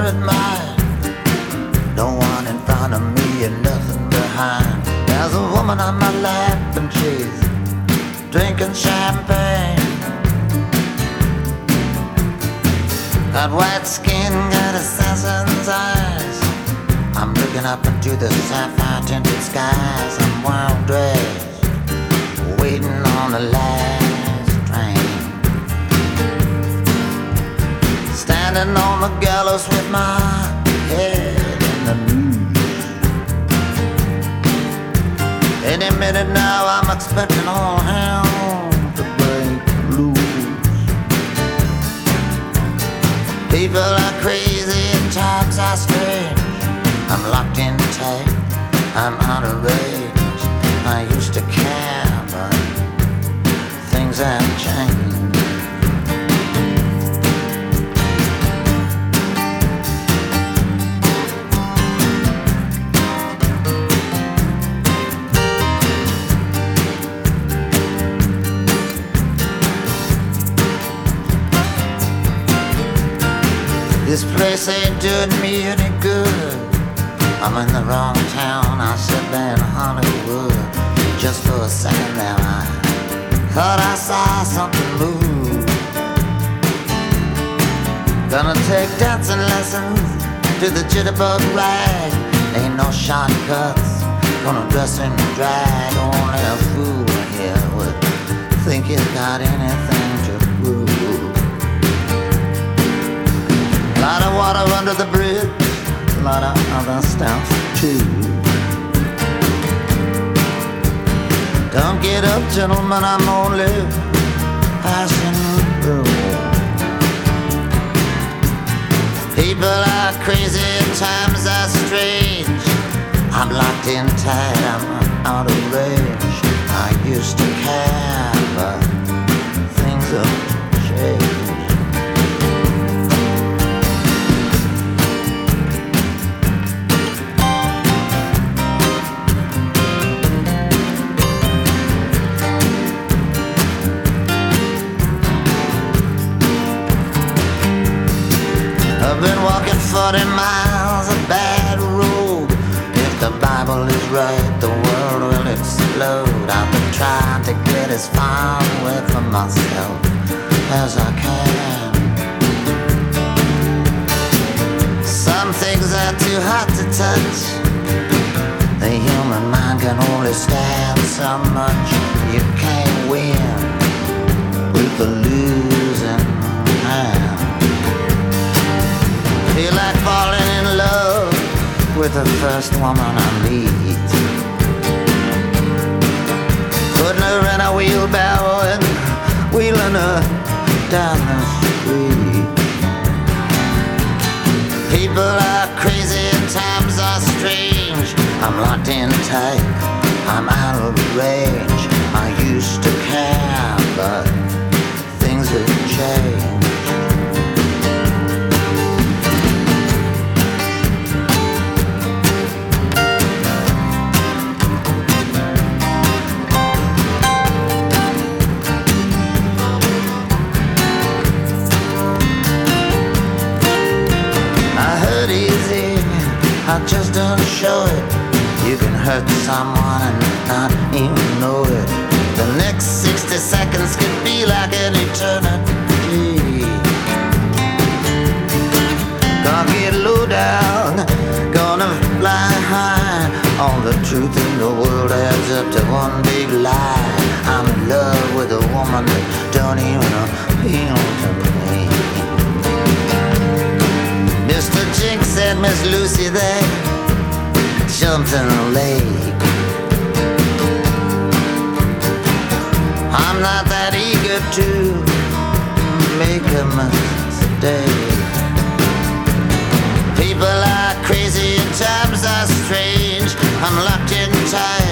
admire. No one in front of me and nothing behind. There's a woman on my lap and she's drinking champagne. Got white skin, got assassin's eyes. I'm looking up into the sapphire tinted skies. I'm wild dressed, waiting on the last train. Standing on the gallows with my head in the noose. Any minute now I'm expecting all hell to break loose. People are crazy and times are strange. I'm locked in tight, I'm out of range. I used to care, but things have changed. This place ain't doing me any good. I'm in the wrong town, I said there in Hollywood. Just for a second there I thought I saw something move. Gonna take dancing lessons to the jitterbug rag. Ain't no shortcuts, gonna dress in drag. Only a fool here would think he's got anything to prove. Lot of water under the bridge, a lot of other stuff too. Don't get up, gentlemen, I'm only passing through. People are crazy and times are strange. I'm locked in tight, I'm out of range. I used to care, but things have changed. I've been walking 40 miles of bad road. If the Bible is right, the world will explode. I've been trying to get as far away from myself as I can. Some things are too hot to touch. The human mind can only stand so much. You can't win with the losing hand. Feel like falling in love with the first woman I meet. Putting her in a wheelbarrow and wheeling her down the street. People are crazy and times are strange. I'm locked in tight, I'm out of range. I used to care, but things have changed. I just don't show it. You can hurt someone and not even know it. The next 60 seconds could be like an eternity. Gonna get low down, gonna fly high. All the truth in the world adds up to one big lie. I'm in love with a woman that don't even appeal to me. Mr. Jinx said Miss Lucy there jumped in the lake. I'm not that eager to make a mistake. People are crazy and times are strange. I'm locked in tight.